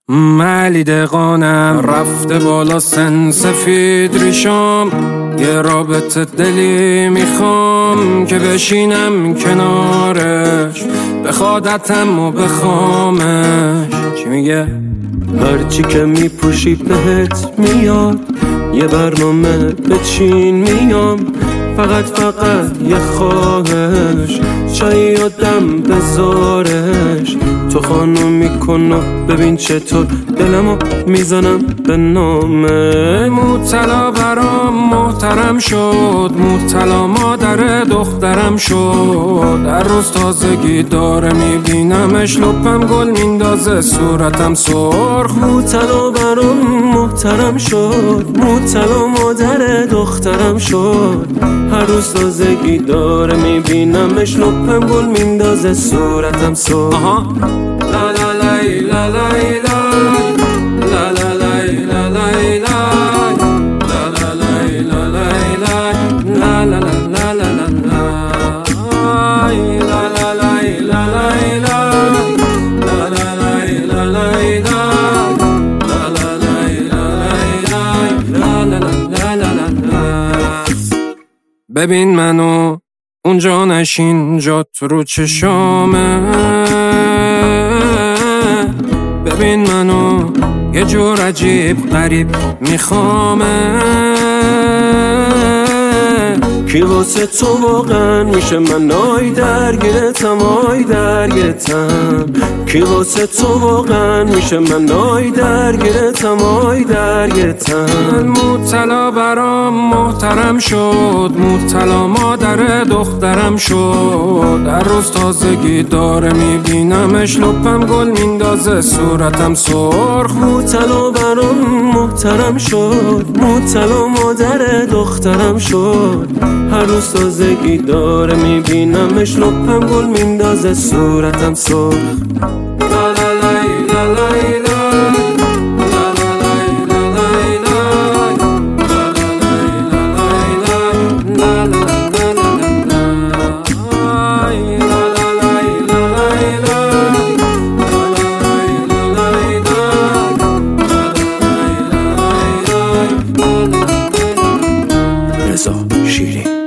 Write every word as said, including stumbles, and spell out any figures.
ملی دقانم رفته بالا سن سفید ریشام، یه رابطه دلی میخوام که بشینم کنارش، بخوادتم و بخوامش. چی میگه؟ هرچی که میپوشی بهت میاد، یه برنامه بچین میام، فقط فقط یه خواهش، چایی آدم بذارش. تو خانم میکنم ببین چطور دلمو میزنم به نامه. مبتلا برام محترم شد، مبتلا مادر دخترم شد. هر روز تازگی داره میبینمش، لپم گل میندازه صورتم سرخ. مبتلا برام محترم شد، مبتلا مادر دخترم شد. هر روز تازگی داره میبینمش، لپم گل میندازه صورتم سرخ. لا لا لای لا لای لای لا لا لای لا لای لای لا لا لای لا لای لای لا لا لا لا لا لای لا لا لای لا لای لای لا لا لای لا لای لای لا لا لای لا لای لای لا لا لا لا لا. ببین منو اونجا نشین، جات رو چشامه. ببین منو یه جور عجیب غریب میخوامه. کی واسه تو واقعا میشه من آی درگیرتم، آی درگیرتم. کی واسه تو واقعا میشه من آی درگیرتم، آی درگیرتم. مبتلا برام محترم شد، مبتلا مادر دخترم شد. هر روز تازگی داره میبینمش، لپم گل میندازه صورتم سرخ. مبتلا برام محترم شد، مبتلا مادر دخترم شد. هر روز تازگی داره میبینمش، لپم گل میندازه صورتم سرخ. لا لا لای لا لای لای لا لا لای لا لای لای لا لا لای لا لای لا لا لا لا. رضا شیرین.